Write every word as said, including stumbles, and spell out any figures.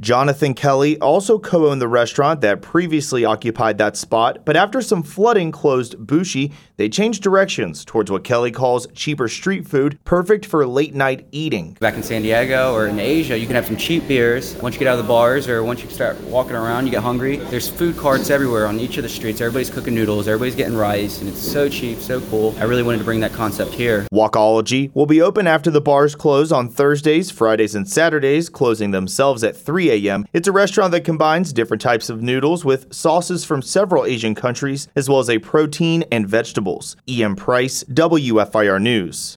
Jonathan Kelly also co-owned the restaurant that previously occupied that spot, but after some flooding closed Bushi, they changed directions towards what Kelly calls cheaper street food, perfect for late-night eating. Back in San Diego or in Asia, you can have some cheap beers. Once you get out of the bars or once you start walking around, you get hungry. There's food carts everywhere on each of the streets. Everybody's cooking noodles, everybody's getting rice, and it's so cheap, so cool. I really wanted to bring that concept here. Walkology will be open after the bars close on Thursdays, Fridays, and Saturdays, closing themselves at three a.m. It's a restaurant that combines different types of noodles with sauces from several Asian countries, as well as a protein and vegetables. E M Price, W F I R News.